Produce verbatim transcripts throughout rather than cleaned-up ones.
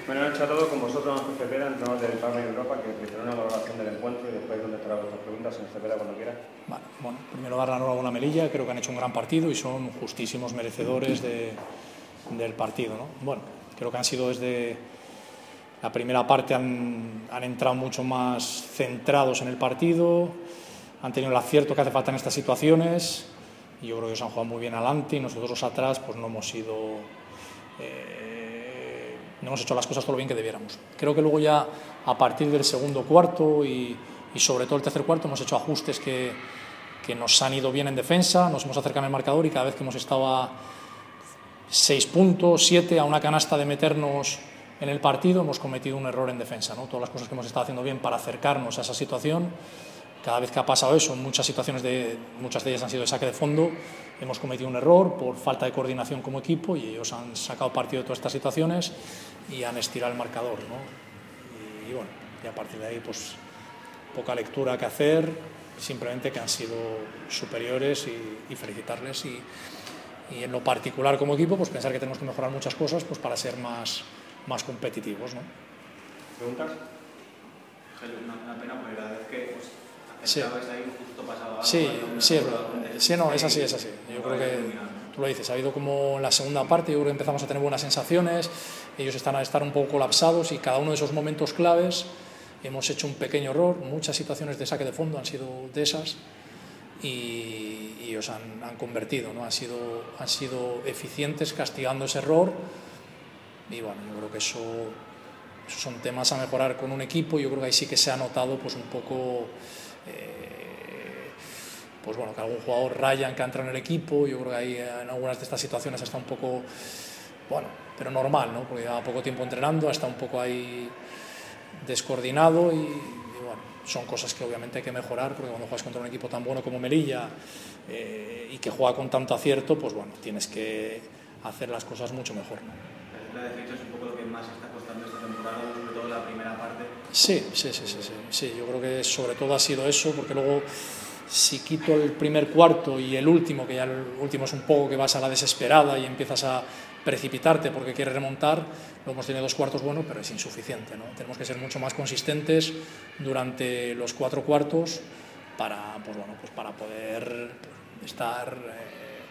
Bueno, he charlado con vosotros, Ángel Cepeda, entrenador del Palma y Europa, que hicieron una valoración del encuentro y después contestará vuestras preguntas, señor Cepeda, cuando quiera. Vale, bueno, primero dar la enhorabuena a Melilla, creo que han hecho un gran partido y son justísimos merecedores de, del partido, ¿no? Bueno, creo que han sido desde la primera parte, han, han entrado mucho más centrados en el partido, han tenido el acierto que hace falta en estas situaciones y yo creo que se han jugado muy bien adelante y nosotros atrás pues no hemos sido... Eh, no hemos hecho las cosas todo lo bien que debiéramos. Creo que luego ya a partir del segundo cuarto y, y sobre todo el tercer cuarto hemos hecho ajustes que, que nos han ido bien en defensa, nos hemos acercado al marcador y cada vez que hemos estado a seis puntos, siete, a una canasta de meternos en el partido, hemos cometido un error en defensa, ¿no? Todas las cosas que hemos estado haciendo bien para acercarnos a esa situación, cada vez que ha pasado eso, en muchas situaciones, de, muchas de ellas han sido de saque de fondo, hemos cometido un error por falta de coordinación como equipo y ellos han sacado partido de todas estas situaciones y han estirado el marcador, ¿no? Y, y bueno, y a partir de ahí pues poca lectura que hacer, simplemente que han sido superiores y, y felicitarles y, y en lo particular como equipo pues pensar que tenemos que mejorar muchas cosas pues para ser más, más competitivos, ¿no? ¿Preguntas? Una, una pena porque cada vez que pues, sí. ahí justo pasaba algo. Sí, sí, sí, no, es así, es así. Yo creo que tú lo dices, ha habido como en la segunda parte, yo creo que empezamos a tener buenas sensaciones, ellos están a estar un poco colapsados y cada uno de esos momentos claves hemos hecho un pequeño error, muchas situaciones de saque de fondo han sido de esas y, y ellos han, han convertido, ¿no? Han sido, han sido eficientes castigando ese error y bueno, yo creo que eso, eso son temas a mejorar con un equipo, yo creo que ahí sí que se ha notado pues un poco... Eh, pues bueno, que algún jugador Ryan que ha entrado en el equipo, yo creo que ahí en algunas de estas situaciones está un poco, bueno, pero normal, ¿no? Porque lleva poco tiempo entrenando, está un poco ahí descoordinado y, y bueno, son cosas que obviamente hay que mejorar porque cuando juegas contra un equipo tan bueno como Melilla eh, y que juega con tanto acierto, pues bueno, tienes que hacer las cosas mucho mejor, ¿no? La defensa es un poco lo que más está costando esta temporada, sobre todo la primera parte. Sí, sí, sí, sí, sí, sí, yo creo que sobre todo ha sido eso, porque luego si quito el primer cuarto y el último, que ya el último es un poco que vas a la desesperada y empiezas a precipitarte porque quieres remontar, lo hemos tenido dos cuartos buenos, pero es insuficiente, ¿no? Tenemos que ser mucho más consistentes durante los cuatro cuartos para, pues bueno, pues para poder estar, eh,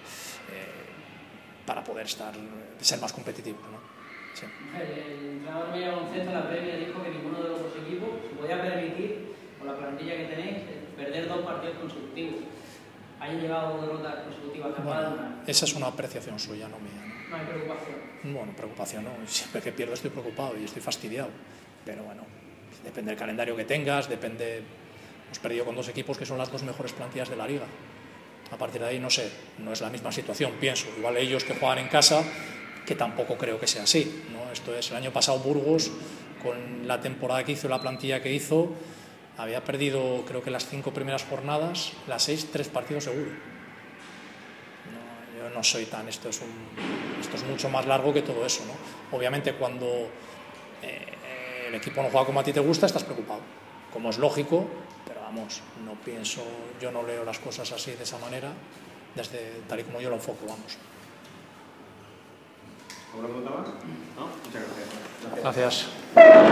eh, para poder estar, ser más competitivos, ¿no? Sí. El entrenador Miguel González en la previa dijo que ninguno de los dos equipos se podía permitir, con la plantilla que tenéis, perder dos partidos consecutivos. ¿Han llegado derrotas consecutivas a cada una? Esa es una apreciación suya, no mía, ¿no? No hay preocupación. Bueno, preocupación no. Siempre que pierdo estoy preocupado y estoy fastidiado. Pero bueno, depende del calendario que tengas, depende... Hemos perdido con dos equipos que son las dos mejores plantillas de la liga. A partir de ahí, no sé, no es la misma situación, pienso. Igual ellos que juegan en casa, que tampoco creo que sea así, ¿no? Esto es, el año pasado Burgos, con la temporada que hizo, la plantilla que hizo, había perdido, creo que las cinco primeras jornadas, las seis, tres partidos seguro. No, yo no soy tan, esto es, un, esto es mucho más largo que todo eso, ¿no? Obviamente cuando eh, el equipo no juega como a ti te gusta, estás preocupado, como es lógico, pero vamos, no pienso, yo no leo las cosas así de esa manera, desde tal y como yo lo enfoco, vamos. ¿Alguna pregunta más? ¿No? Muchas gracias. Gracias.